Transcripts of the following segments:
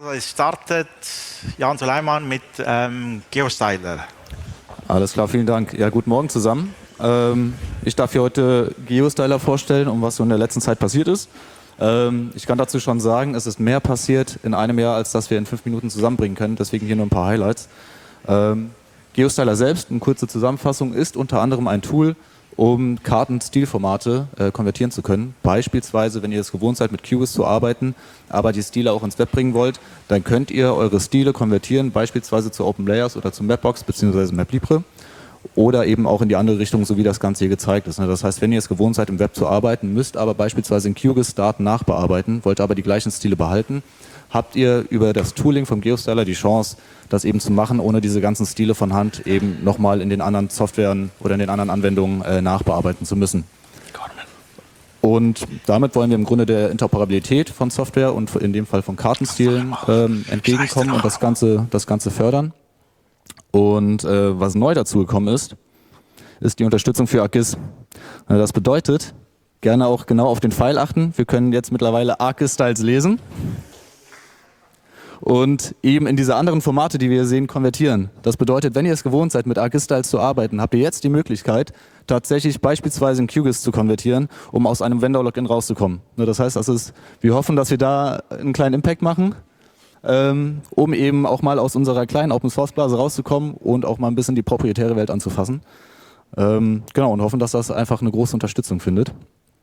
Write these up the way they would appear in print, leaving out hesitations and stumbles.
Es startet Jan Suleiman mit GeoStyler. Alles klar, vielen Dank. Ja, guten Morgen zusammen. Ich darf hier heute GeoStyler vorstellen, um was so in der letzten Zeit passiert ist. Ich kann dazu schon sagen, es ist mehr passiert in einem Jahr, als dass wir in 5 Minuten zusammenbringen können. Deswegen hier nur ein paar Highlights. GeoStyler selbst, eine kurze Zusammenfassung, ist unter anderem ein Tool, um Karten-Stilformate konvertieren zu können. Beispielsweise, wenn ihr es gewohnt seid, mit QGIS zu arbeiten, aber die Stile auch ins Web bringen wollt, dann könnt ihr eure Stile konvertieren, beispielsweise zu OpenLayers oder zu Mapbox bzw. MapLibre oder eben auch in die andere Richtung, so wie das Ganze hier gezeigt ist. Das heißt, wenn ihr es gewohnt seid, im Web zu arbeiten, müsst aber beispielsweise in QGIS Daten nachbearbeiten, wollt aber die gleichen Stile behalten, habt ihr über das Tooling vom GeoStyler die Chance, das eben zu machen, ohne diese ganzen Stile von Hand eben nochmal in den anderen Softwaren oder in den anderen Anwendungen nachbearbeiten zu müssen. Und damit wollen wir im Grunde der Interoperabilität von Software und in dem Fall von Kartenstilen entgegenkommen und das Ganze fördern. Und was neu dazu gekommen ist die Unterstützung für ArcGIS. Das bedeutet, gerne auch genau auf den Pfeil achten. Wir können jetzt mittlerweile ArcGIS-Styles lesen und eben in diese anderen Formate, die wir hier sehen, konvertieren. Das bedeutet, wenn ihr es gewohnt seid, mit ArcGIS-Styles zu arbeiten, habt ihr jetzt die Möglichkeit, tatsächlich beispielsweise in QGIS zu konvertieren, um aus einem Vendor-Login rauszukommen. Das heißt, wir hoffen, dass wir da einen kleinen Impact machen, um eben auch mal aus unserer kleinen Open-Source-Blase rauszukommen und auch mal ein bisschen die proprietäre Welt anzufassen. Genau, und hoffen, dass das einfach eine große Unterstützung findet.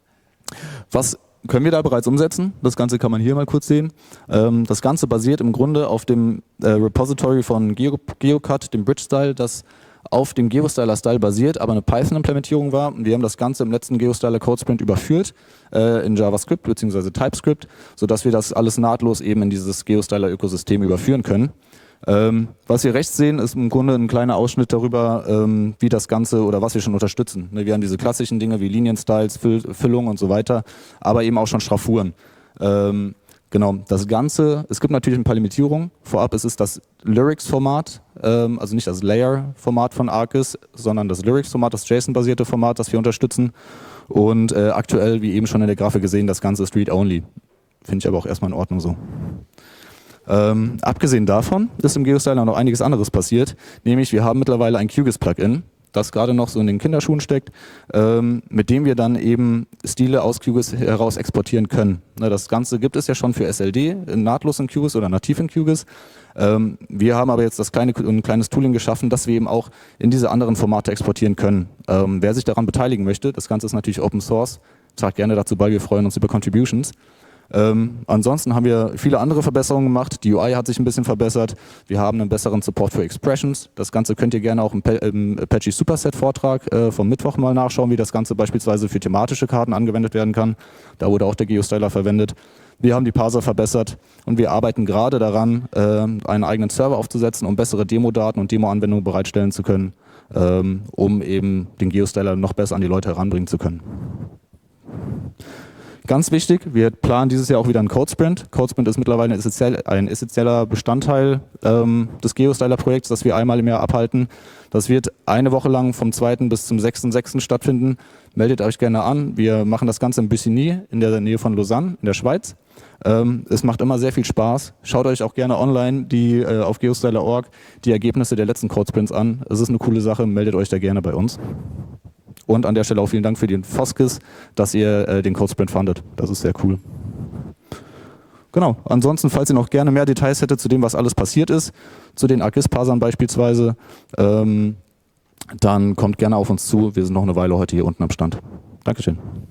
Was können wir da bereits umsetzen? Das Ganze kann man hier mal kurz sehen. Das Ganze basiert im Grunde auf dem Repository von GeoCut, dem Bridge-Style, das auf dem GeoStyler-Style basiert, aber eine Python-Implementierung war. Wir haben das Ganze im letzten GeoStyler Code Sprint überführt in JavaScript bzw. TypeScript, sodass wir das alles nahtlos eben in dieses GeoStyler-Ökosystem überführen können. Was wir rechts sehen, ist im Grunde ein kleiner Ausschnitt darüber, wie das Ganze oder was wir schon unterstützen. Wir haben diese klassischen Dinge wie Linienstyles, Füllung und so weiter, aber eben auch schon Schraffuren. Genau, das Ganze, es gibt natürlich ein paar Limitierungen. Vorab ist es das Lyrics-Format, also nicht das Layer-Format von ArcGIS, sondern das Lyrics-Format, das JSON-basierte Format, das wir unterstützen. Und aktuell, wie eben schon in der Grafik gesehen, das Ganze ist Read-Only. Finde ich aber auch erstmal in Ordnung so. Abgesehen davon ist im GeoStyler noch einiges anderes passiert, nämlich wir haben mittlerweile ein QGIS-Plugin, das gerade noch so in den Kinderschuhen steckt, mit dem wir dann eben Stile aus QGIS heraus exportieren können. Das Ganze gibt es ja schon für SLD, nahtlos in QGIS oder nativ in QGIS. Wir haben aber jetzt ein kleines Tooling geschaffen, dass wir eben auch in diese anderen Formate exportieren können. Wer sich daran beteiligen möchte, das Ganze ist natürlich Open Source, tragt gerne dazu bei, wir freuen uns über Contributions. Ansonsten haben wir viele andere Verbesserungen gemacht. Die UI hat sich ein bisschen verbessert. Wir haben einen besseren Support für Expressions. Das Ganze könnt ihr gerne auch im Apache Superset Vortrag vom Mittwoch mal nachschauen, wie das Ganze beispielsweise für thematische Karten angewendet werden kann. Da wurde auch der GeoStyler verwendet. Wir haben die Parser verbessert und wir arbeiten gerade daran, einen eigenen Server aufzusetzen, um bessere Demo-Daten und Demo-Anwendungen bereitstellen zu können, um eben den GeoStyler noch besser an die Leute heranbringen zu können. Ganz wichtig, wir planen dieses Jahr auch wieder einen Code-Sprint. Code-Sprint ist mittlerweile ein essentieller Bestandteil des GeoStyler-Projekts, das wir einmal im Jahr abhalten. Das wird eine Woche lang vom 2. bis zum 6.6. stattfinden. Meldet euch gerne an. Wir machen das Ganze in Bussigny in der Nähe von Lausanne in der Schweiz. Es macht immer sehr viel Spaß. Schaut euch auch gerne online auf geostyler.org die Ergebnisse der letzten Code-Sprints an. Es ist eine coole Sache, meldet euch da gerne bei uns. Und an der Stelle auch vielen Dank für den Foskis, dass ihr den Code Sprint fandet. Das ist sehr cool. Genau, ansonsten, falls ihr noch gerne mehr Details hättet zu dem, was alles passiert ist, zu den ArcGIS-Parsern beispielsweise, dann kommt gerne auf uns zu. Wir sind noch eine Weile heute hier unten am Stand. Dankeschön.